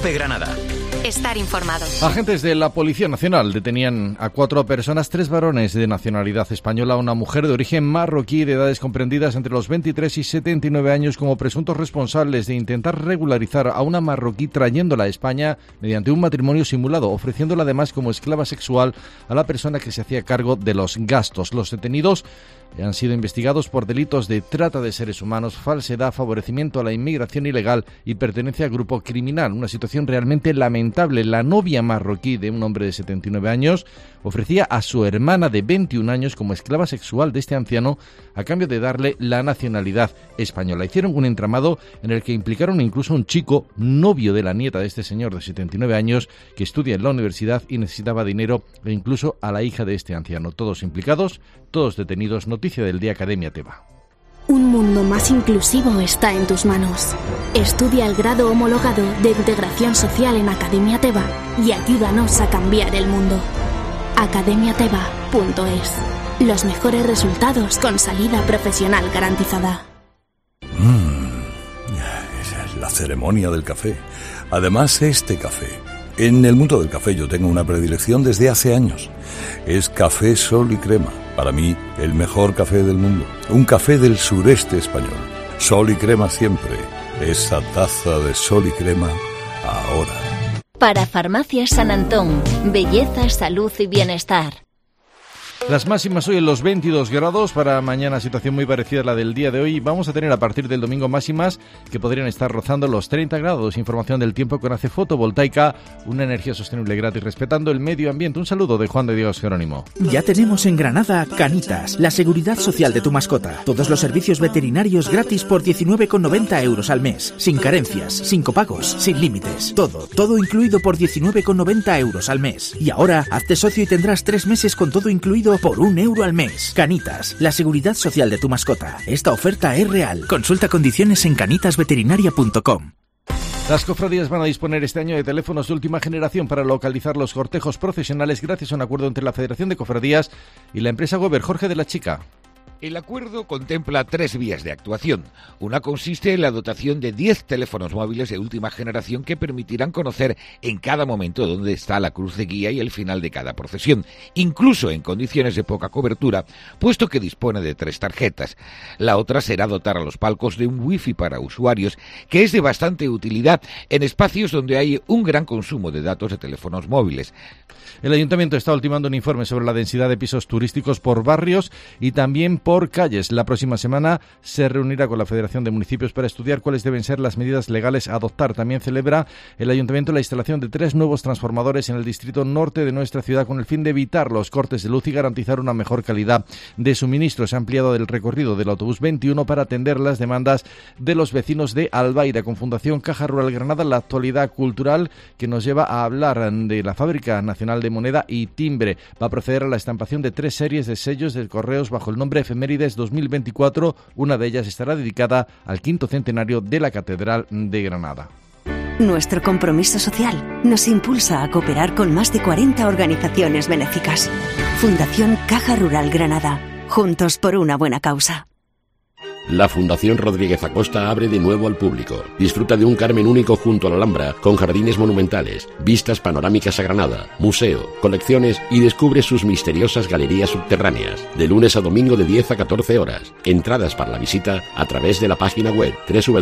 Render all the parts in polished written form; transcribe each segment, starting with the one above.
COPE Granada. Estar informado. Agentes de la Policía Nacional detenían a 4 personas, 3 varones de nacionalidad española, una mujer de origen marroquí de edades comprendidas entre los 23 y 79 años como presuntos responsables de intentar regularizar a una marroquí trayéndola a España mediante un matrimonio simulado, ofreciéndola además como esclava sexual a la persona que se hacía cargo de los gastos. Los detenidos han sido investigados por delitos de trata de seres humanos, falsedad, favorecimiento a la inmigración ilegal y pertenencia a grupo criminal. Una situación realmente lamentable. La novia marroquí de un hombre de 79 años ofrecía a su hermana de 21 años como esclava sexual de este anciano a cambio de darle la nacionalidad española. Hicieron un entramado en el que implicaron incluso a un chico, novio de la nieta de este señor de 79 años, que estudia en la universidad y necesitaba dinero, e incluso a la hija de este anciano. Todos implicados, todos detenidos. Noticia del día Academia Teba. Un mundo más inclusivo está en tus manos. Estudia el grado homologado de Integración Social en Academia Teba y ayúdanos a cambiar el mundo. academiateba.es. Los mejores resultados con salida profesional garantizada. Esa es la ceremonia del café. Además, este café. En el mundo del café yo tengo una predilección desde hace años. Es Café Sol y Crema. Para mí, el mejor café del mundo. Un café del sureste español. Sol y crema siempre. Esa taza de sol y crema ahora. Para Farmacias San Antón, belleza, salud y bienestar. Las máximas hoy en los 22 grados, para mañana situación muy parecida a la del día de hoy. Vamos a tener a partir del domingo máximas que podrían estar rozando los 30 grados. Información del tiempo con ACE Fotovoltaica, una energía sostenible gratis respetando el medio ambiente. Un saludo de Juan de Dios Jerónimo. Ya tenemos en Granada Canitas, la seguridad social de tu mascota. Todos los servicios veterinarios gratis por 19,90 euros al mes. Sin carencias, sin copagos, sin límites. Todo incluido por 19,90 euros al mes. Y ahora, hazte socio y tendrás 3 meses con todo incluido por 1 euro al mes. Canitas, la seguridad social de tu mascota. Esta oferta es real. Consulta condiciones en canitasveterinaria.com. Las cofradías van a disponer este año de teléfonos de última generación para localizar los cortejos procesionales gracias a un acuerdo entre la Federación de Cofradías y la empresa Weber. Jorge de la Chica. El acuerdo contempla 3 vías de actuación. Una consiste en la dotación de 10 teléfonos móviles de última generación que permitirán conocer en cada momento dónde está la cruz de guía y el final de cada procesión, incluso en condiciones de poca cobertura, puesto que dispone de 3 tarjetas. La otra será dotar a los palcos de un wifi para usuarios, que es de bastante utilidad en espacios donde hay un gran consumo de datos de teléfonos móviles. El Ayuntamiento está ultimando un informe sobre la densidad de pisos turísticos por barrios y también por calles. La próxima semana se reunirá con la Federación de Municipios para estudiar cuáles deben ser las medidas legales a adoptar. También celebra el Ayuntamiento la instalación de 3 nuevos transformadores en el distrito norte de nuestra ciudad con el fin de evitar los cortes de luz y garantizar una mejor calidad de suministro. Se ha ampliado el recorrido del autobús 21 para atender las demandas de los vecinos de Albaida. Con Fundación Caja Rural Granada, la actualidad cultural que nos lleva a hablar de la Fábrica Nacional de Moneda y Timbre. Va a proceder a la estampación de 3 series de sellos de correos bajo el nombre Efemérides 2024. Una de ellas estará dedicada al 5º centenario de la Catedral de Granada. Nuestro compromiso social nos impulsa a cooperar con más de 40 organizaciones benéficas. Fundación Caja Rural Granada. Juntos por una buena causa. La Fundación Rodríguez Acosta abre de nuevo al público. Disfruta de un Carmen único junto a la Alhambra, con jardines monumentales, vistas panorámicas a Granada, museo, colecciones y descubre sus misteriosas galerías subterráneas. De lunes a domingo de 10 a 14 horas. Entradas para la visita a través de la página web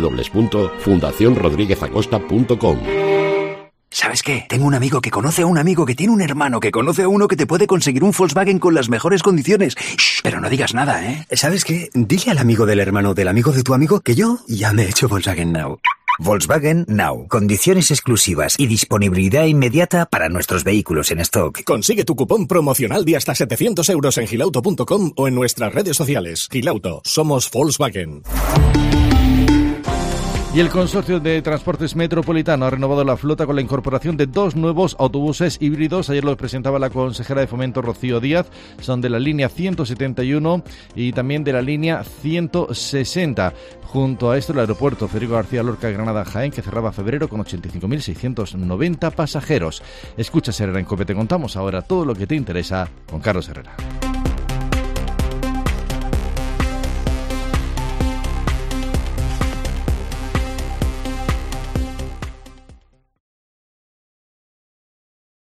www.fundacionrodriguezacosta.com. ¿Sabes qué? Tengo un amigo que conoce a un amigo que tiene un hermano que conoce a uno que te puede conseguir un Volkswagen con las mejores condiciones. Shh, pero no digas nada, ¿eh? ¿Sabes qué? Dile al amigo del hermano de tu amigo que yo ya me he hecho Volkswagen Now. Volkswagen Now. Condiciones exclusivas y disponibilidad inmediata para nuestros vehículos en stock. Consigue tu cupón promocional de hasta 700 euros en gilauto.com o en nuestras redes sociales. Gilauto. Somos Volkswagen. Y el Consorcio de Transportes Metropolitano ha renovado la flota con la incorporación de 2 nuevos autobuses híbridos. Ayer los presentaba la consejera de Fomento, Rocío Díaz. Son de la línea 171 y también de la línea 160. Junto a esto, el aeropuerto Federico García Lorca Granada Jaén, que cerraba febrero con 85.690 pasajeros. Escucha Herrera en COPE. Te contamos ahora todo lo que te interesa con Carlos Herrera.